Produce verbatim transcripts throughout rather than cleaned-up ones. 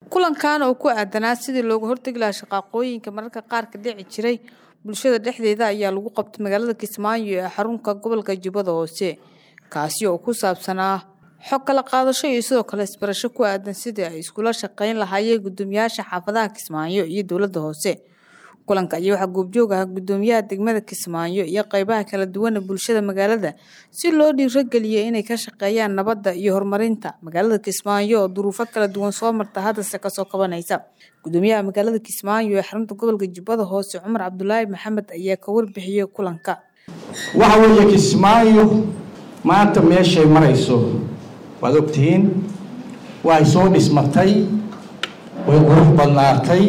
kulankan oo ku aadanaa sidii looga hortagi lahaa shaqooyinka mararka qaar ka dhici jiray bulshada dhexdeeda ayaa lagu qabtay magaalada Kismaayo ee xarunka gobolka Jubbada Hoose kaasi oo ku saabsanaa xog kala qaadasho iyo sidoo kale isbarasho ku aadan sidii ay iskula shaqeyn lahaayeen gudoomiyaasha xaafadaha Kismaayo iyo dawladda hoose. kulanka ayaa waxa goobjoog ah gudoomiyaha degmada Kismaayo iyo qaybaha kala duwan ee bulshada magaalada si loo dhiirigeliyo inay ka shaqeeyaan nabadda iyo horumarinta magaalada Kismaayo oo duruufo kala duwan soo marta hadda ka soo kabanaysa. gudoomiyaha magaalada Kismaayo ee xarunta gobolka Jubbada Hoose Cumar Cabdullaahi Maxamed ayaa ka warbixiyay kulanka. waxa weeye Kismaayo maanta meeshay marayso waad ogtihiin way soo dhismatay way qurux badnaatay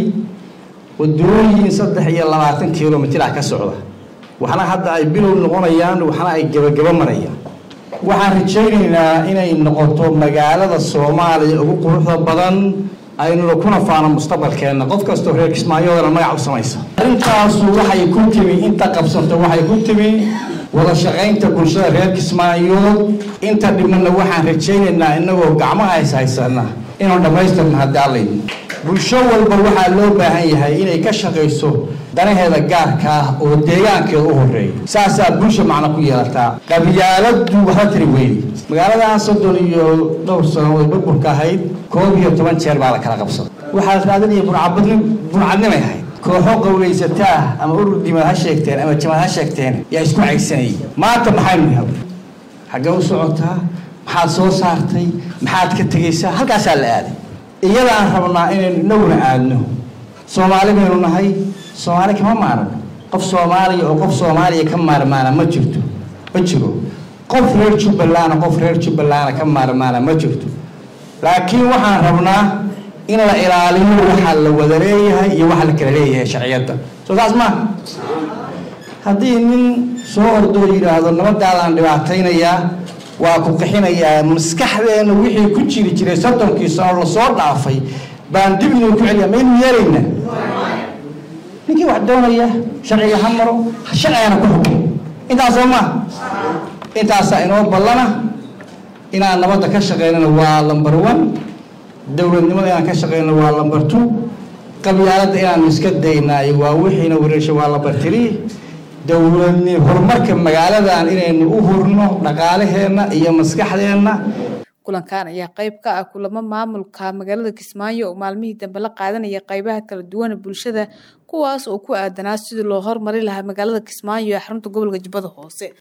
wadooyin saddex iyo labaatan kiiloomitir ka socda waxana hadda ay bilow noqonayaan waxana ay gabagaba marayaan. waxaan rajaynaynaa inay noqoto magaalada Soomaaliya ugu quruxda badan aynu kuna faano mustaqbalkeena qof kasto reer Kismaayo magac u samaysa. arintaas waxay ku timi inta qabsanto waxay ku timi wada shaqeynta bulshada reer Kismaayo inta dhibna waxaan rajaynaynaa inagoo gacmaha haysana inuu dhamaystirno hadaalay bulsho walba waxa loo baahan yahay inay ka shaqeyso danaheeda gaarka ah oo deegaankeeda u horeeyo saasa bulsho macna ku yeelata qabyaaladu waxa tiri weey magaalada Soddon iyo dhowr sano oo burburka ahayd koob iyo toban jeer baa la kala qabsaday waxa raadinaya burcabadni burcadnimo yahay kooxo qowleysata ama urur dima ha sheegteen ama jamaah ha sheegteen yaa isku caysanay maanta maxay nahay xagga u socotaa maxaad soo saartay maxaad ka tagaysaa halkaas la aaday iyada aan rabnaa inaan inaguna aadno Soomaali baynu nahay Soomaali kama maaran qof Soomaali oo qof Soomaaliya ka maarmaana ma jirto ma jiro qof reer Jubbaland qof reer Jubbaland ka maarmaana ma jirto laakiin waxaan rabnaa in la ilaaliyo waxa la wada leeyahay iyo waxa la kala leeyahay sharciyada soo taas ma haddii nin soo ordo yiraahdo nabadaan dhibaataynaya waa ku qixinayaa maskaxdeena wixii ku jiri jiray soddonkii sano la soo dhaafay baan dib inuu ku celiyaa meel yeerayna ninkii wax doonaya sharciga hamaro sharciyana ku xukun intaas ma intaas inoo ballana inaan nabadda ka shaqeynana waa number one dawladnimada inaan ka shaqeyno waa number two qabyaalada inaan iska daynaayo waa wixiina wareesho waa number three dawladni horumarka magaaladan inaynu u hurno dhaqaalaheena iyo maskaxdeena. kulankan ayaa qayb ka ah kulamo maamulka magaalada Kismaayo oo maalmihii dambe la qaadanaya qaybaha kala duwan ee bulshada kuwaas oo ku aadanaa sidii loo horumarin lahaa magaalada Kismaayo ee xarunta gobolka Jubbada Hoose.